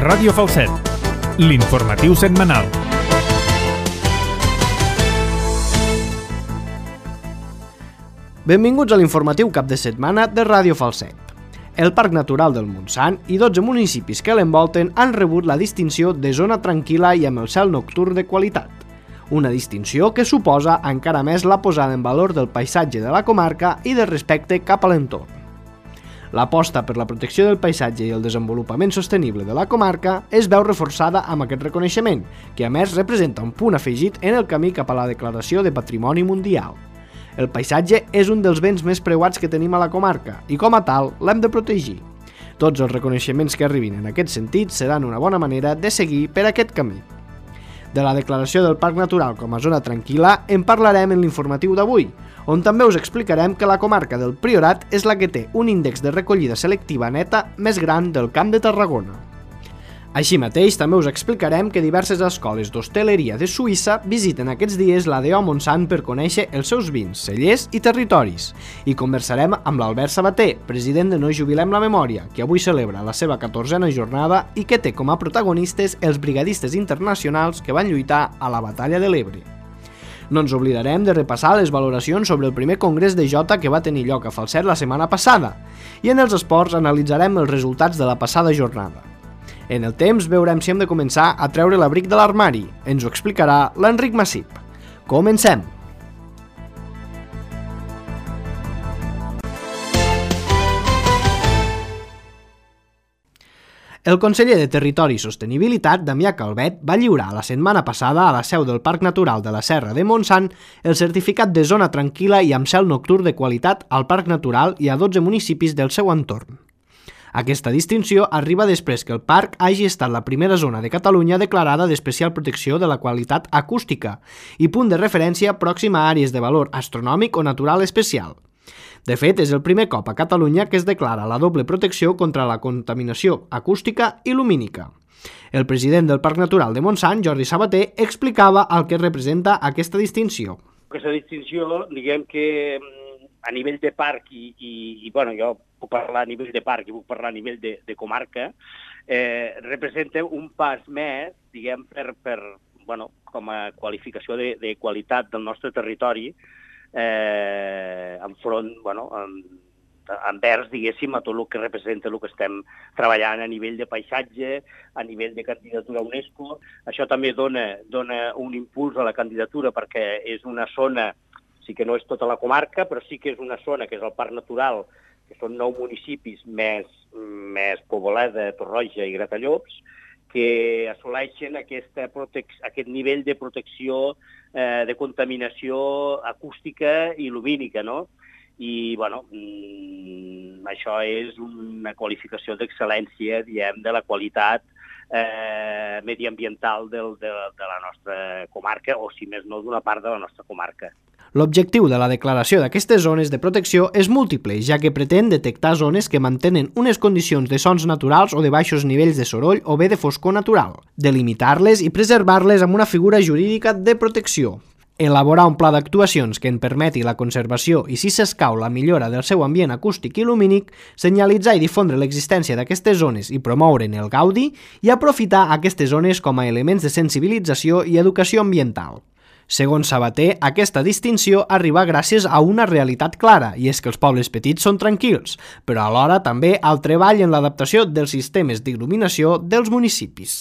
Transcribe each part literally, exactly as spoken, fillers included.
Ràdio Falset, l'informatiu setmanal. Benvinguts a l'informatiu cap de setmana de Ràdio Falset. El Parc Natural del Montsant i dotze municipis que l'envolten han rebut la distinció de zona tranquil·la i amb el cel nocturn de qualitat. Una distinció que suposa encara més la posada en valor del paisatge de la comarca i de respecte cap a l'entorn. L'aposta per la protecció del paisatge i el desenvolupament sostenible de la comarca es veu reforçada amb aquest reconeixement, que a més representa un punt afegit en el camí cap a la declaració de Patrimoni Mundial. El paisatge és un dels béns més preuats que tenim a la comarca i, com a tal, l'hem de protegir. Tots els reconeixements que arribin en aquest sentit seran una bona manera de seguir per aquest camí. De la declaració del Parc Natural com a zona tranquil·la en parlarem en l'informatiu d'avui, on també us explicarem que la comarca del Priorat és la que té un índex de recollida selectiva neta més gran del Camp de Tarragona. Així mateix, també us explicarem que diverses escoles d'hostaleria de Suïssa visiten aquests dies l'A D O Montsant per conèixer els seus vins, cellers i territoris. I conversarem amb l'Albert Sabater, president de No Jubilem la Memòria, que avui celebra la seva catorzena jornada i que té com a protagonistes els brigadistes internacionals que van lluitar a la Batalla de l'Ebre. No ens oblidarem de repassar les valoracions sobre el primer congrés de Jota que va tenir lloc a Falset la setmana passada, i en els esports analitzarem els resultats de la passada jornada. En el temps veurem si hem de començar a treure l'abric de l'armari. Ens ho explicarà l'Enric Massip. Comencem! El conseller de Territori i Sostenibilitat, Damià Calvet, va lliurar la setmana passada a la seu del Parc Natural de la Serra de Montsant el certificat de zona tranquil·la i amb cel nocturn de qualitat al Parc Natural i a dotze municipis del seu entorn. Aquesta distinció arriba després que el parc hagi estat la primera zona de Catalunya declarada d'especial protecció de la qualitat acústica i punt de referència pròxim a àrees de valor astronòmic o natural especial. De fet, és el primer cop a Catalunya que es declara la doble protecció contra la contaminació acústica i lumínica. El president del Parc Natural de Montsant, Jordi Sabater, explicava el que representa aquesta distinció. Aquesta distinció, diguem que a nivell de parc i, i, i bueno, jo puc parlar a nivell de parc i puc parlar a nivell de, de comarca, eh, representa un pas més, diguem, per, per, bueno, com a qualificació de, de qualitat del nostre territori, eh, enfront, bueno, en, envers, diguéssim, a tot el que representa el que estem treballant a nivell de paisatge, a nivell de candidatura a UNESCO. Això també dona, dona un impuls a la candidatura perquè és una zona, sí que no és tota la comarca, però sí que és una zona que és el Parc Natural, que són nou municipis més, més Poboleda, Torroja i Gratallops, que assoleixen aquesta protec- aquest nivell de protecció, eh, de contaminació acústica i lumínica, no? I, bueno, mmm, això és una qualificació d'excel·lència, diguem, de la qualitat eh, mediambiental del, de, de la nostra comarca, o si més no, d'una part de la nostra comarca. L'objectiu de la declaració d'aquestes zones de protecció és múltiple, ja que pretén detectar zones que mantenen unes condicions de sons naturals o de baixos nivells de soroll o bé de foscor natural, delimitar-les i preservar-les amb una figura jurídica de protecció, elaborar un pla d'actuacions que en permeti la conservació i, si s'escau, la millora del seu ambient acústic i lumínic, senyalitzar i difondre l'existència d'aquestes zones i promoure'n el gaudi i aprofitar aquestes zones com a elements de sensibilització i educació ambiental. Segons Sabater, aquesta distinció arriba gràcies a una realitat clara, i és que els pobles petits són tranquils, però alhora també al treball en l'adaptació dels sistemes d'il·luminació dels municipis.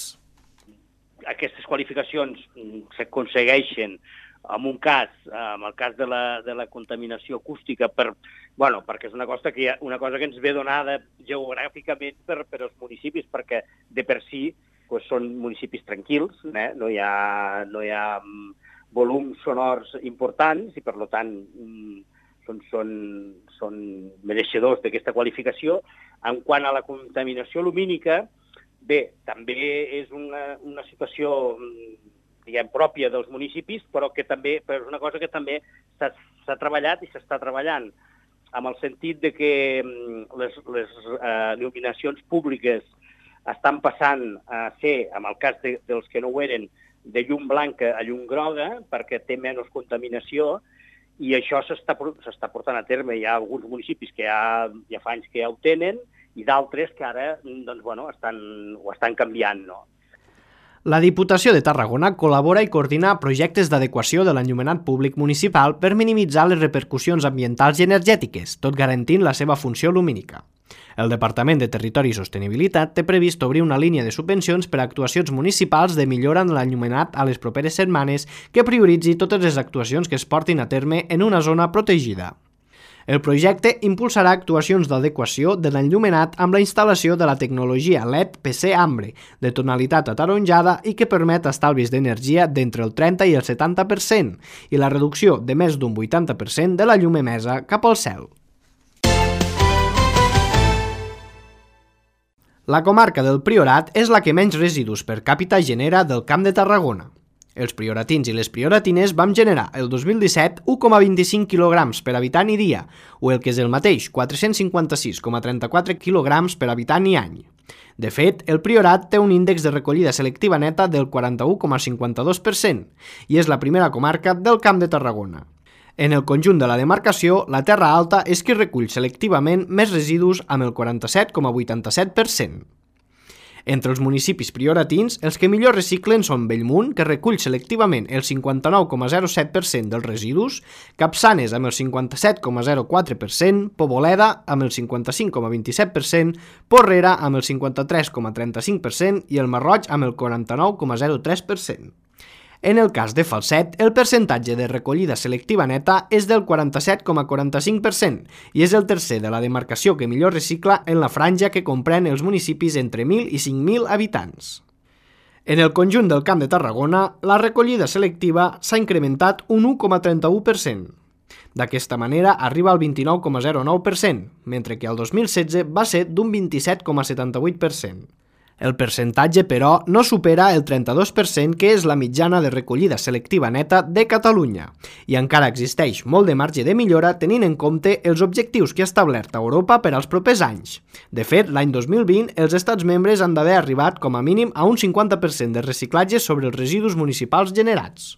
Aquestes qualificacions s'aconsegueixen en un cas, en el cas de la, de la contaminació acústica, per, bueno, perquè és una cosa que, una cosa que ens ve donada geogràficament per, per als municipis, perquè de per si pues, són municipis tranquils, eh? no hi ha... No hi ha volums sonors importants i, per tant, són, són, són mereixedors d'aquesta qualificació. En quant a la contaminació lumínica, bé, també és una, una situació, diguem, pròpia dels municipis, però que també però és una cosa que també s'ha treballat i s'està treballant, amb el sentit de que les, les eh, il·luminacions públiques estan passant a ser, en el cas de, dels que no ho eren, de llum blanca a llum groga, perquè té menys contaminació, i això s'està portant a terme. Hi ha alguns municipis que ja, ja fa anys que ja ho tenen, i d'altres que ara doncs, bueno, estan, ho estan canviant, no? La Diputació de Tarragona col·labora i coordina projectes d'adequació de l'enllumenat públic municipal per minimitzar les repercussions ambientals i energètiques, tot garantint la seva funció lumínica. El Departament de Territori i Sostenibilitat té previst obrir una línia de subvencions per a actuacions municipals de millora en l'enllumenat a les properes setmanes que prioritzi totes les actuacions que es portin a terme en una zona protegida. El projecte impulsarà actuacions d'adequació de l'enllumenat amb la instal·lació de la tecnologia L E D P C Ambre, de tonalitat ataronjada i que permet estalvis d'energia d'entre el trenta i el setanta per cent i la reducció de més d'un vuitanta per cent de la llum emesa cap al cel. La comarca del Priorat és la que menys residus per càpita genera del Camp de Tarragona. Els prioratins i les prioratines vam generar el dos mil disset u coma vint-i-cinc quilograms per habitant i dia, o el que és el mateix, quatre-cents cinquanta-sis coma trenta-quatre quilograms per habitant i any. De fet, el Priorat té un índex de recollida selectiva neta del quaranta-u coma cinquanta-dos per cent i és la primera comarca del Camp de Tarragona. En el conjunt de la demarcació, la Terra Alta és qui recull selectivament més residus amb el quaranta-set coma vuitanta-set per cent. Entre els municipis prioratins, els que millor reciclen són Bellmunt, que recull selectivament el cinquanta-nou coma zero set per cent dels residus, Capçanes amb el cinquanta-set coma zero quatre per cent, Poboleda amb el cinquanta-cinc coma vint-i-set per cent, Porrera amb el cinquanta-tres coma trenta-cinc per cent i el Marroig amb el quaranta-nou coma zero tres per cent. En el cas de Falset, el percentatge de recollida selectiva neta és del quaranta-set coma quaranta-cinc per cent i és el tercer de la demarcació que millor recicla en la franja que comprèn els municipis entre mil i cinc mil habitants. En el conjunt del Camp de Tarragona, la recollida selectiva s'ha incrementat un u coma trenta-u per cent. D'aquesta manera arriba al vint-i-nou coma zero nou per cent, mentre que el dos mil setze va ser d'un vint-i-set coma setanta-vuit per cent. El percentatge, però, no supera el trenta-dos per cent, que és la mitjana de recollida selectiva neta de Catalunya, i encara existeix molt de marge de millora tenint en compte els objectius que ha establert Europa per als propers anys. De fet, l'any dos mil vint, els estats membres han d'haver arribat com a mínim a un cinquanta per cent de reciclatge sobre els residus municipals generats.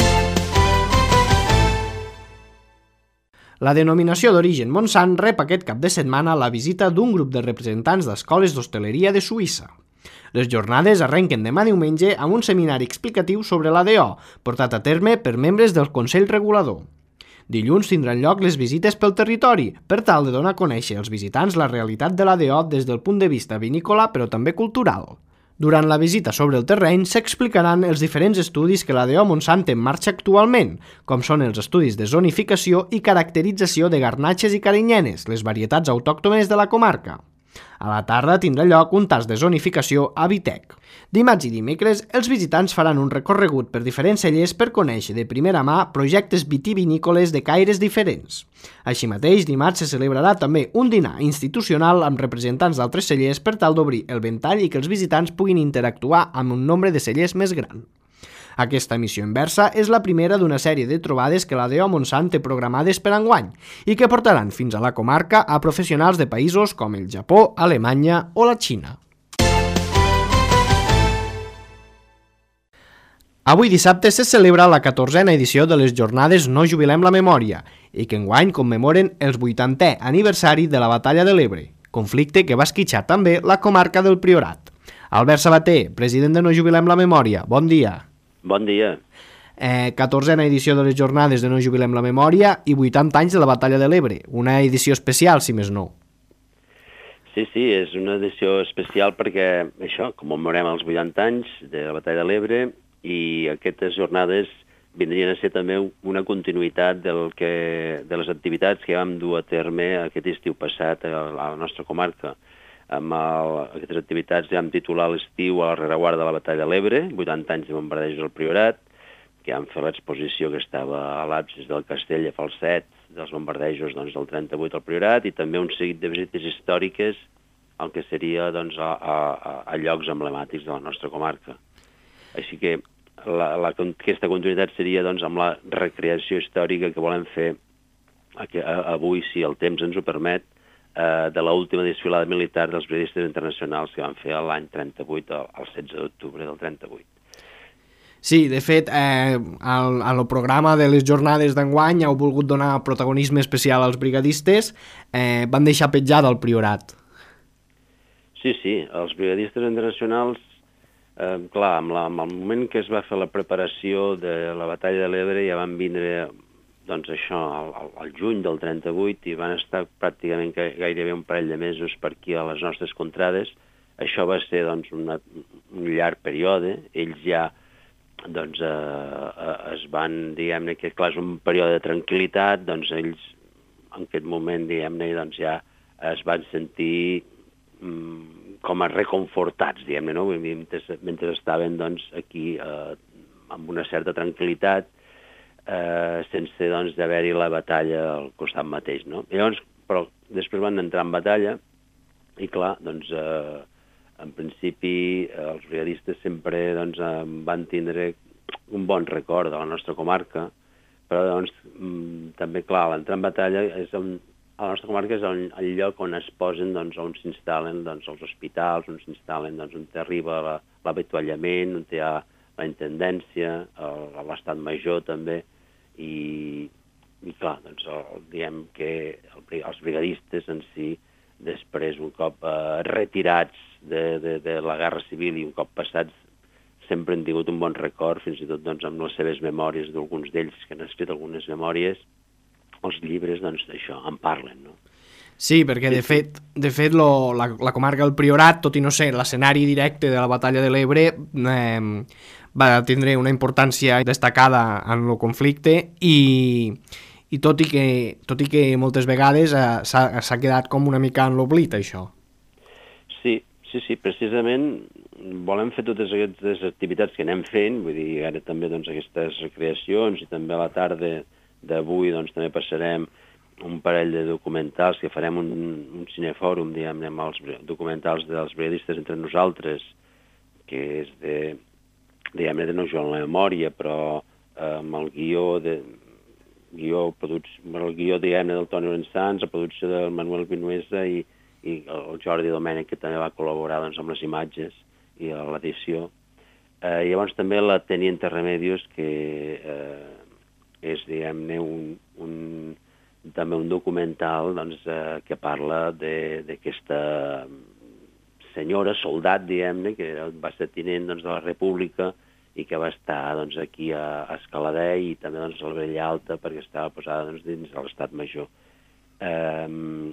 La denominació d'origen Montsant rep aquest cap de setmana la visita d'un grup de representants d'escoles d'hostaleria de Suïssa. Les jornades arrenquen demà diumenge amb un seminari explicatiu sobre l'A D O, portat a terme per membres del Consell Regulador. Dilluns tindran lloc les visites pel territori, per tal de donar a conèixer als visitants la realitat de l'A D O des del punt de vista vinícola, però també cultural. Durant la visita sobre el terreny s'explicaran els diferents estudis que l'A D O Montsant té en marxa actualment, com són els estudis de zonificació i caracterització de garnatxes i carinyenes, les varietats autòctones de la comarca. A la tarda tindrà lloc un tast de zonificació a Vitec. Dimarts i dimecres, els visitants faran un recorregut per diferents cellers per conèixer de primera mà projectes vitivinícoles de caires diferents. Així mateix, dimarts se celebrarà també un dinar institucional amb representants d'altres cellers per tal d'obrir el ventall i que els visitants puguin interactuar amb un nombre de cellers més gran. Aquesta missió inversa és la primera d'una sèrie de trobades que l'A D O Montsant té programades per enguany i que portaran fins a la comarca a professionals de països com el Japó, Alemanya o la Xina. Avui dissabte se celebra la catorzena edició de les jornades No Jubilem la Memòria i que enguany commemoren el vuitantè aniversari de la Batalla de l'Ebre, conflicte que va esquitxar també la comarca del Priorat. Albert Sabater, president de No Jubilem la Memòria, bon dia. Bon dia. Eh, catorzena edició de les jornades de No Jubilem la Memòria i vuitanta anys de la Batalla de l'Ebre. Una edició especial, si més no. Sí, sí, és una edició especial perquè, això, commemorem els vuitanta anys de la Batalla de l'Ebre i aquestes jornades vindrien a ser també una continuïtat del que, de les activitats que vam dur a terme aquest estiu passat a la nostra comarca. Amb el, aquestes activitats ja vam titular l'estiu a la rereguarda de la Batalla de l'Ebre, vuitanta anys de bombardejos al Priorat, que vam fer l'exposició que estava a l'absis del castell de Falset, dels bombardejos doncs, del trenta-vuit al Priorat, i també un seguit de visites històriques al que seria doncs, a, a, a llocs emblemàtics de la nostra comarca. Així que la, la, aquesta continuïtat seria doncs, amb la recreació històrica que volem fer avui, si el temps ens ho permet, de l'última desfilada militar dels periodistes internacionals que van fer l'any trenta-vuit, el setze d'octubre del trenta-vuit. Sí, de fet, eh, al, al programa de les jornades d'enguany heu volgut donar protagonisme especial als brigadistes, eh, van deixar petjada al Priorat. Sí, sí, els brigadistes internacionals, eh, clar, amb, la, amb el moment que es va fer la preparació de la batalla de l'Ebre ja van vindre, doncs això, al, al, al juny del trenta-vuit i van estar pràcticament gairebé un parell de mesos per aquí a les nostres contrades. Això va ser, doncs, una, un llarg període. Ells ja, doncs, eh, eh, es van, diguem-ne, que clar, és un període de tranquil·litat, doncs ells, en aquest moment, diguem-ne, doncs ja es van sentir com a reconfortats, diguem-ne, no? Mentre, mentre estaven, doncs, aquí eh, amb una certa tranquil·litat, eh, sense, doncs, d'haver-hi la batalla al costat mateix, no? I llavors, però després van entrar en batalla i, clar, doncs, eh, en principi, eh, els brigadistes sempre, doncs, eh, van tindre un bon record de la nostra comarca, però, doncs, també, clar, l'entrar en batalla és on a la nostra comarca és el, el lloc on es posen, doncs, on s'instal·len, doncs, els hospitals, on s'instal·len, doncs, on arriba l'avituallament, on hi ha la intendència, l'estat major també, i, i clar, doncs, el, diguem que el, els brigadistes en si, després, un cop eh, retirats de, de, de la Guerra Civil i un cop passats, sempre han tingut un bon record, fins i tot, doncs, amb les seves memòries d'alguns d'ells, que han escrit algunes memòries, els llibres, doncs, això, en parlen, no? Sí, perquè, de fet, de fet lo, la, la comarca del Priorat, tot i no ser l'escenari directe de la batalla de l'Ebre, eh, va tindre una importància destacada en el conflicte i, i tot i que, tot i que moltes vegades eh, s'ha quedat com una mica en l'oblit, això. Sí, sí, sí, precisament volem fer totes aquestes activitats que anem fent, vull dir, ara també, doncs, aquestes recreacions i també a la tarda d'avui, doncs, també passarem un parell de documentals, que farem un, un cinefòrum, diguem-ne, amb els documentals dels periodistes entre nosaltres, que és de, diguem-ne, de no jugar en la memòria, però eh, amb el guió, de, guió el guió, diguem-ne, del Toni Lorenzans, la producció del Manuel Vinuesa i, i el Jordi Domènech, que també va col·laborar, doncs, amb les imatges i l'edició. Eh, llavors també la Teniente Remedios, que eh, és, diguem-ne, un, un, també un documental, doncs, eh, que parla d'aquesta senyora, soldat, diguem-ne, que va ser tinent, doncs, de la República i que va estar, doncs, aquí a Escaladei i també, doncs, a la Vella Alta perquè estava posada, doncs, dins de l'Estat Major. Eh,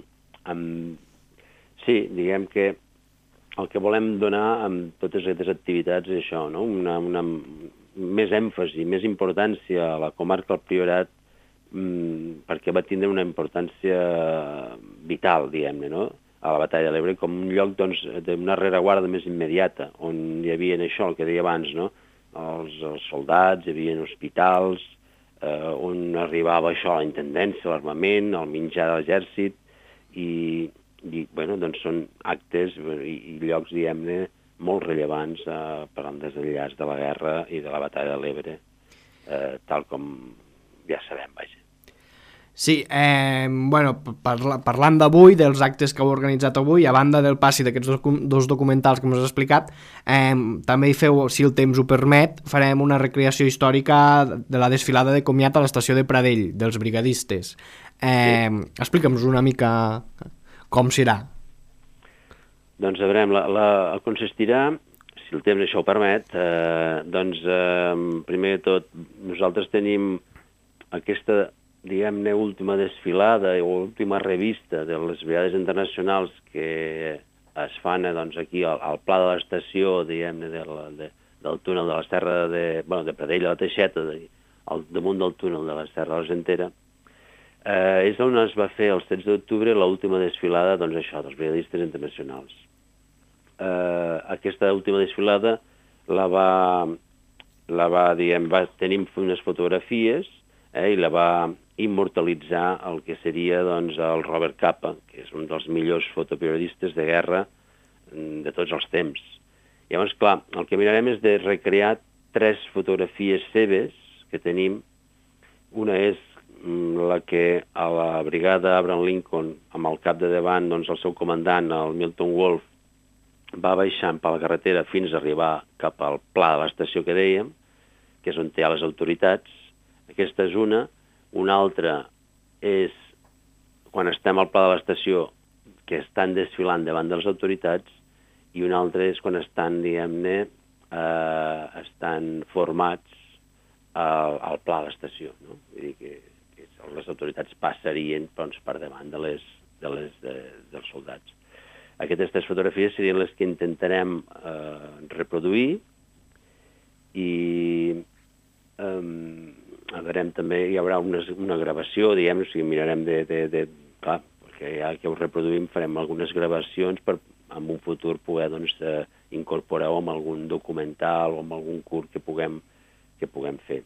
amb... Sí, diguem que el que volem donar amb totes aquestes activitats és això, no? Una, una més èmfasi, més importància a la comarca del Priorat, mmm, perquè va tindre una importància vital, diguem-ne, no? A la batalla de l'Ebre, com un lloc, doncs, d'una rereguarda més immediata, on hi havia això, el que deia abans, no? Els, els soldats, hi havia hospitals, eh, on arribava això, la intendència, l'armament, el menjar de l'exèrcit, i, i, bueno, doncs són actes i, i llocs, diguem-ne, molt rellevants eh, per al desenllaç de la guerra i de la batalla de l'Ebre, eh, tal com ja sabem, vaja. Sí, eh, bueno, parla, parlant d'avui, dels actes que heu organitzat avui, a banda del passi d'aquests dos, dos documentals que m'has explicat, eh, també hi feu, si el temps ho permet, farem una recreació històrica de la desfilada de comiat a l'estació de Pradell, dels brigadistes. Eh, sí. Explica'm-nos una mica com serà. Doncs a veure, la, la, consistirà, si el temps això ho permet, eh, doncs eh, primer de tot nosaltres tenim aquesta, diguem-ne, última desfilada o última revista de les brigades internacionals que es fan, doncs, aquí al, al pla de l'estació, diguem-ne, de la, de, del túnel de la Serra de, bueno, de Pradell a la Teixeta, de, al damunt del túnel de la Serra de l'Argentera. Eh, és on es va fer el setze d'octubre l'última desfilada, doncs això, dels brigadistes internacionals. Eh, aquesta última desfilada la va, la va, diguem, va tenir unes fotografies eh, i la va immortalitzar el que seria, doncs, el Robert Capa, que és un dels millors fotoperiodistes de guerra de tots els temps. Llavors, clar, el que mirarem és de recrear tres fotografies seves que tenim. Una és la que a la brigada Abraham Lincoln, amb el cap de davant, doncs, el seu comandant, el Milton Wolf, va baixant per la carretera fins a arribar cap al pla de l'estació que dèiem, que és on hi ha les autoritats. Aquesta és una. Una altra és quan estem al pla de l'estació, que estan desfilant davant de les autoritats, i un altre és quan estan, diguem-ne, eh, estan formats al, al pla de l'estació, no? Vull dir que, que les autoritats passarien doncs, per davant de les, de les, de, dels soldats. Aquestes tres fotografies serien les que intentarem eh, reproduir i eh, veurem també, hi haurà una, una gravació, diguem, o sigui, mirarem de, de, de clar, perquè ja que ho reproduïm farem algunes gravacions per en un futur poder doncs, eh, incorporar-ho en algun documental o en algun curt que puguem, que puguem fer.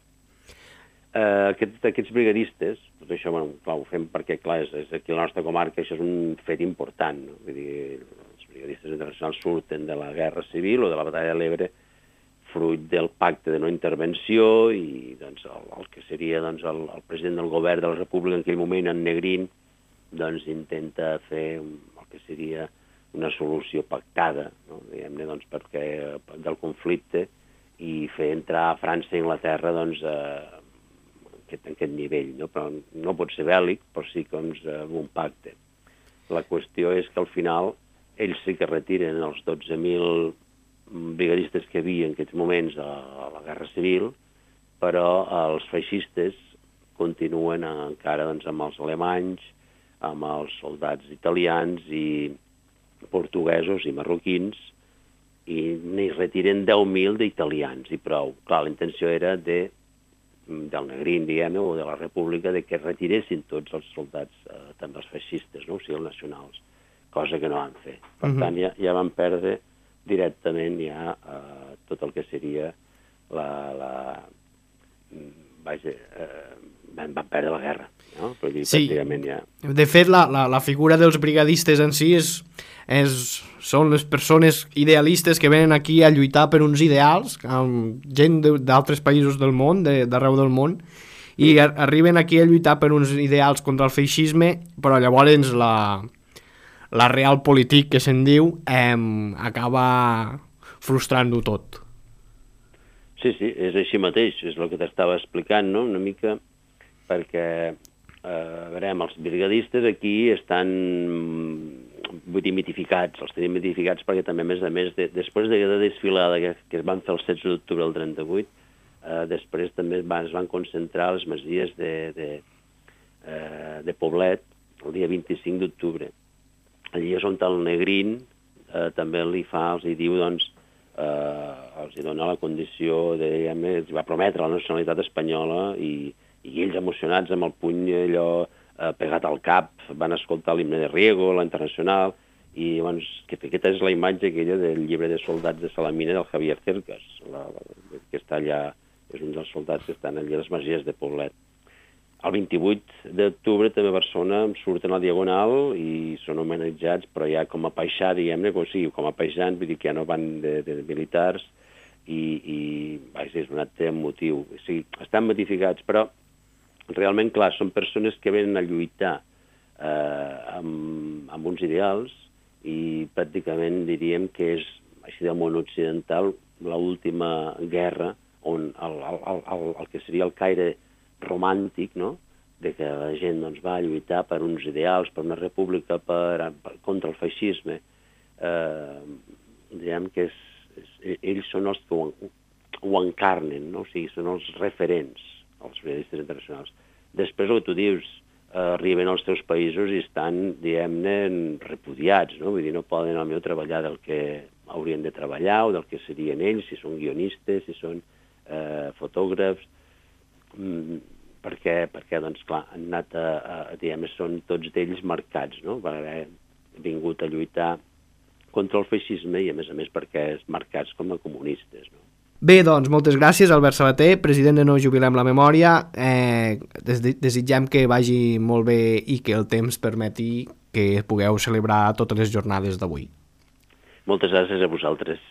Eh, aquests, aquests brigadistes, tot això, bueno, clar, ho fem perquè, clar, és, és aquí a la nostra comarca això és un fet important, no? Vull dir, els brigadistes internacionals surten de la Guerra Civil o de la Batalla de l'Ebre fruit del pacte de no intervenció i doncs, el, el que seria doncs, el, el president del govern de la República en aquell moment, en Negrín, doncs, intenta fer el que seria una solució pactada, no? Diguem-ne, doncs, perquè, del conflicte i fer entrar a França i Anglaterra doncs, eh, en aquest nivell, no? Però no pot ser bèl·lic, però sí que doncs, amb un pacte. La qüestió és que al final ells sí que retiren els dotze mil brigadistes que hi havia en aquests moments a la Guerra Civil, però els feixistes continuen encara doncs, amb els alemanys, amb els soldats italians i portuguesos i marroquins, i n'hi retiren deu mil d'italians, i prou. Clar, la intenció era de del Negrín, diguem, o de la República, de que retiressin tots els soldats, eh, també els feixistes, no? O sigui, els nacionals, cosa que no van fer. Per uh-huh. tant, ja, ja van perdre directament ja eh, tot el que seria la... la vaja, eh, van, van perdre la guerra, no? Però dir, sí, pràcticament ja... De fet, la, la, la figura dels brigadistes en si és, és, són les persones idealistes que venen aquí a lluitar per uns ideals, amb gent d'altres països del món, d'arreu del món, i ar arriben aquí a lluitar per uns ideals contra el feixisme, però llavors la, la real polític, que se'n diu, eh, acaba frustrant-ho tot. Sí, sí, és així mateix, és el que t'estava explicant, no?, una mica, perquè, eh, veurem, els brigadistes aquí estan, vull dir, mitificats, els tenim mitificats perquè també, a més a més, de, després de la desfilada que, que es van fer el setze d'octubre del trenta-vuit, eh, després també es van, es van concentrar les masies de, de, eh, de Poblet el dia vint-i-cinc d'octubre. Allí és on el Negrín eh, també li fa, els hi diu, doncs, eh, els hi dona la condició de, diguem, els va prometre la nacionalitat espanyola i, i ells emocionats amb el puny allò eh, pegat al cap, van escoltar l'himne de Riego, la Internacional, i llavors, que aquesta és la imatge aquella del llibre de soldats de Salamina del Javier Cercas, la, la, que està allà, és un dels soldats que estan allà a les masies de Poblet. El vint-i-vuit d'octubre també a Barcelona surten a la Diagonal i són homenatjats, però ja com a paixà, diguem-ne, com, sí, com a paixans, vull dir que ja no van de, de militars, i, i vaja, és un acte emotiu. O sigui, estan mitificats, però realment, clar, són persones que venen a lluitar eh, amb, amb uns ideals i pràcticament diríem que és, així del món occidental, l'última guerra on el, el, el, el que seria el caire romàntic, no?, de que la gent doncs, va lluitar per uns ideals, per una república, per, per, contra el feixisme. Eh, diguem que és, és, ells són els que ho, ho encarnen, no? O sigui, són els referents, els periodistes internacionals. Després, el que tu dius, eh, arriben als teus països i estan, diguem-ne, repudiats, no? Vull dir, no poden, al meu, treballar del que haurien de treballar o del que serien ells, si són guionistes, si són eh, fotògrafs, mm, perquè, perquè, doncs, clar, han anat a, a diguem, són tots d'ells marcats, no?, per haver vingut a lluitar contra el feixisme i, a més a més, perquè és marcats com a comunistes, no? Bé, doncs, moltes gràcies, Albert Sabater, president de No Jubilem la Memòria. Eh, des desitgem que vagi molt bé i que el temps permeti que pugueu celebrar totes les jornades d'avui. Moltes gràcies a vosaltres.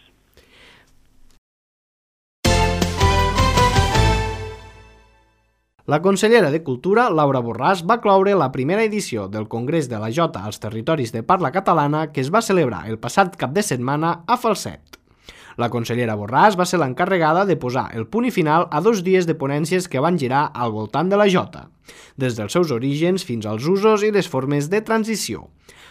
La consellera de Cultura, Laura Borràs, va cloure la primera edició del Congrés de la Jota als territoris de parla catalana que es va celebrar el passat cap de setmana a Falset. La consellera Borràs va ser l'encarregada de posar el punt i final a dos dies de ponències que van girar al voltant de la jota, des dels seus orígens fins als usos i les formes de transició.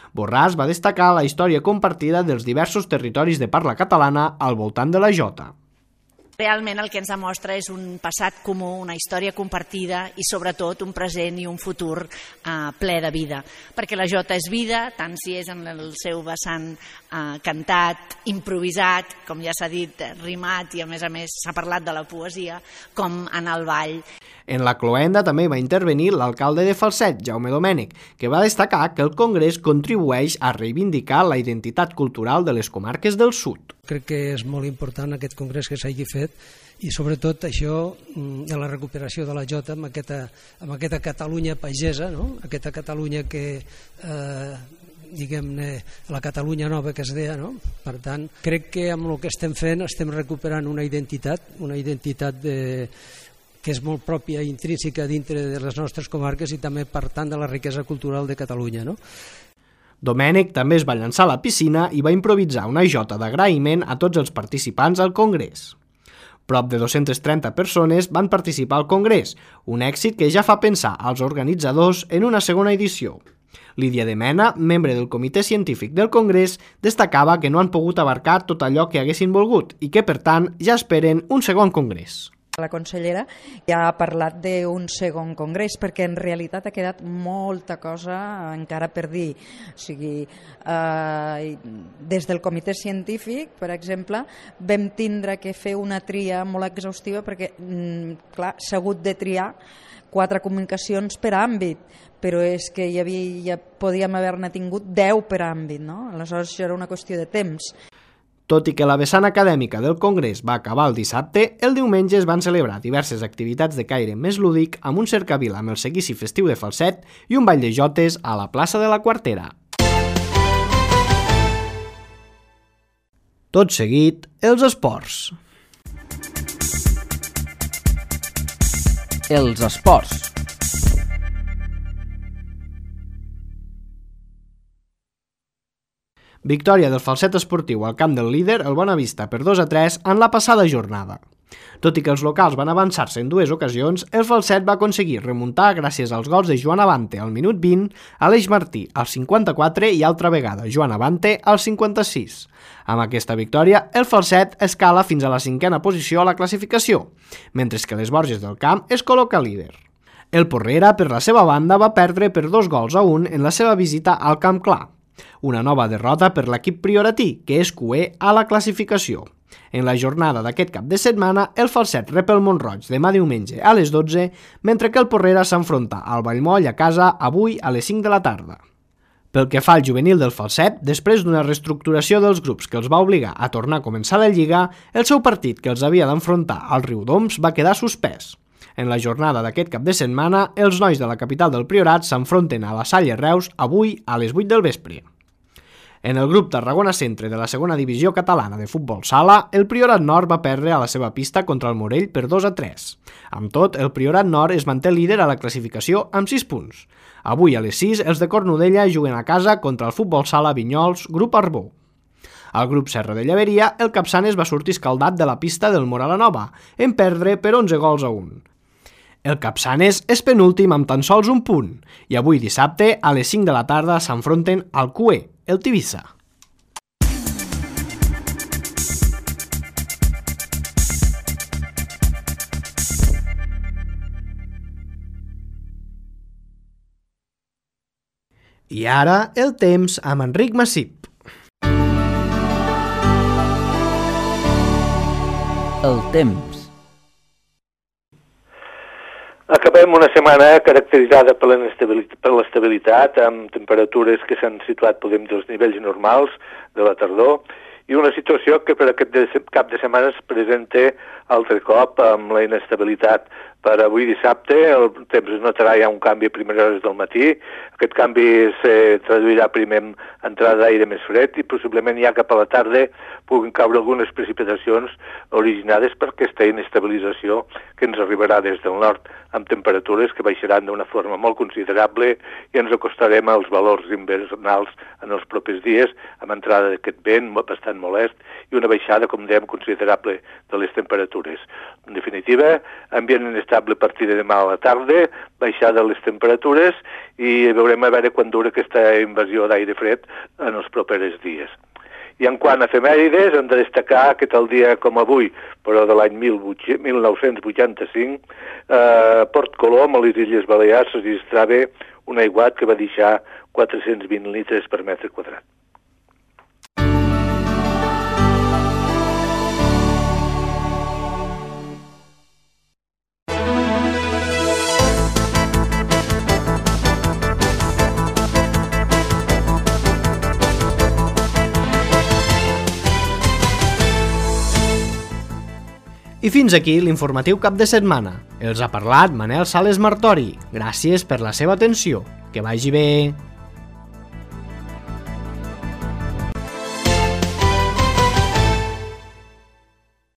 Borràs va destacar la història compartida dels diversos territoris de parla catalana al voltant de la jota. Realment el que ens demostra és un passat comú, una història compartida i sobretot un present i un futur eh, ple de vida. Perquè la jota és vida, tant si és en el seu vessant eh, cantat, improvisat, com ja s'ha dit, rimat i a més a més s'ha parlat de la poesia, com en el ball. En la cloenda també va intervenir l'alcalde de Falset, Jaume Domènech, que va destacar que el Congrés contribueix a reivindicar la identitat cultural de les comarques del sud. Crec que és molt important aquest congrés que s'hagi fet i sobretot això de la recuperació de la jota amb aquesta, amb aquesta Catalunya pagesa, no? Aquesta Catalunya que, eh, diguem-ne, la Catalunya nova que es deia, no? Per tant, crec que amb el que estem fent estem recuperant una identitat, una identitat de que és molt pròpia i intrínseca dintre de les nostres comarques i també per tant de la riquesa cultural de Catalunya, no? Domènech també es va llançar a la piscina i va improvisar una jota d'agraïment a tots els participants al Congrés. Prop de dues-centes trenta persones van participar al Congrés, un èxit que ja fa pensar als organitzadors en una segona edició. Lídia de Mena, membre del comitè científic del Congrés, destacava que no han pogut abarcar tot allò que haguessin volgut i que, per tant, ja esperen un segon Congrés. La consellera ja ha parlat d'un segon congrés perquè en realitat ha quedat molta cosa encara per dir. O sigui, eh, des del comitè científic, per exemple, vam tindre que fer una tria molt exhaustiva perquè, clar, s'ha hagut de triar quatre comunicacions per àmbit, però és que hi havia, ja podíem haver-ne tingut deu per àmbit, no? Aleshores això era una qüestió de temps. Tot i que la vessant acadèmica del Congrés va acabar el dissabte, el diumenge es van celebrar diverses activitats de caire més lúdic amb un cercavil amb el seguici festiu de Falset i un ball de jotes a la plaça de la Quartera. Tot seguit, els esports. Els esports. Victòria del Falset esportiu al camp del líder, el Bonavista, per dos a tres en la passada jornada. Tot i que els locals van avançar-se en dues ocasions, el Falset va aconseguir remuntar gràcies als gols de Joan Abante al minut vint, Aleix Martí al cinquanta-quatre i altra vegada Joan Abante al cinquanta-sis. Amb aquesta victòria, el Falset escala fins a la cinquena posició a la classificació, mentre que les Borges del Camp es col·loca líder. El Porrera, per la seva banda, va perdre per dos gols a un en la seva visita al Camp Clar. Una nova derrota per l'equip prioratí, que és cuer a la classificació. En la jornada d'aquest cap de setmana, el Falset rep el Mont-roig demà diumenge a les dotze, mentre que el Porrera s'enfronta al Vallmoll a casa avui a les cinc de la tarda. Pel que fa al juvenil del Falset, després d'una reestructuració dels grups que els va obligar a tornar a començar la Lliga, el seu partit que els havia d'enfrontar al Riudoms va quedar suspès. En la jornada d'aquest cap de setmana, els nois de la capital del Priorat s'enfronten a la Salle Reus avui a les vuit del vespre. En el grup Tarragona Centre de la segona divisió catalana de futbol sala, el Priorat Nord va perdre a la seva pista contra el Morell per dos a tres. Amb tot, el Priorat Nord es manté líder a la classificació amb sis punts. Avui a les sis, els de Cornudella juguen a casa contra el futbol sala Vinyols, grup Arbó. Al grup Serra de Llaveria, el Capçanes va sortir escaldat de la pista del Moralanova, en perdre per onze gols a un. El Capçanes és penúltim amb tan sols un punt i avui dissabte a les cinc de la tarda s'enfronten al cuer, el Tivissa. I ara el temps amb Enric Massip. El temps. Acabem una setmana caracteritzada per l'estabilitat, amb temperatures que s'han situat podem dir als nivells normals de la tardor, i una situació que per aquest cap de setmana es presenta altre cop amb la inestabilitat. Per avui dissabte el temps es notarà ja un canvi a primeres hores del matí. Aquest canvi es traduirà primer en entrada d'aire més fred i possiblement ja cap a la tarda puguin caure algunes precipitacions originades per aquesta inestabilització que ens arribarà des del nord, amb temperatures que baixaran d'una forma molt considerable i ens acostarem als valors invernals en els propers dies, amb entrada d'aquest vent bastant bastant molest, i una baixada, com dèiem, considerable de les temperatures. En definitiva, ambient inestable a partir de demà a la tarda, baixada de les temperatures, i veurem a veure quan dura aquesta invasió d'aire fred en els propers dies. I en quant a efemèrides, hem de destacar que tal dia com avui, però de l'any mil nou-cents vuitanta-cinc, eh, Port Colom, a les Illes Balears, es registrava un aiguat que va deixar quatre-cents vint litres per metre quadrat. I fins aquí l'informatiu cap de setmana. Els ha parlat Manel Sales Martori. Gràcies per la seva atenció. Que vagi bé.